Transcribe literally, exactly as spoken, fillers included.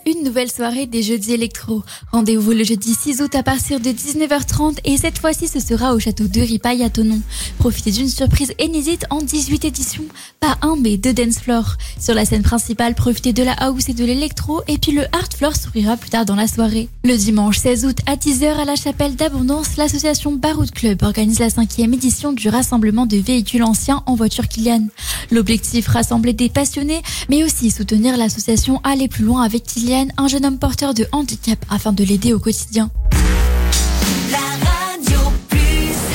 une nouvelle soirée des jeudis électro. Rendez-vous le jeudi six août à partir de dix-neuf heures trente et cette fois-ci ce sera au château de Ripaille à Thonon. Profitez d'une surprise inédite en dix-huit éditions, pas un mais deux dance floors. Sur la scène principale, profitez de la house et de l'électro et puis le hard floor s'ouvrira plus tard dans la soirée. Le dimanche seize août à dix heures à la chapelle d'Abondance, l'association Baroud Club organise la cinquième édition du rassemblement de véhicules anciens en voiture Kilian. L'objectif, rassembler des passionnés mais aussi soutenir l'association Aller plus loin avec Kilian, un jeune homme porteur de handicap afin de l'aider au quotidien.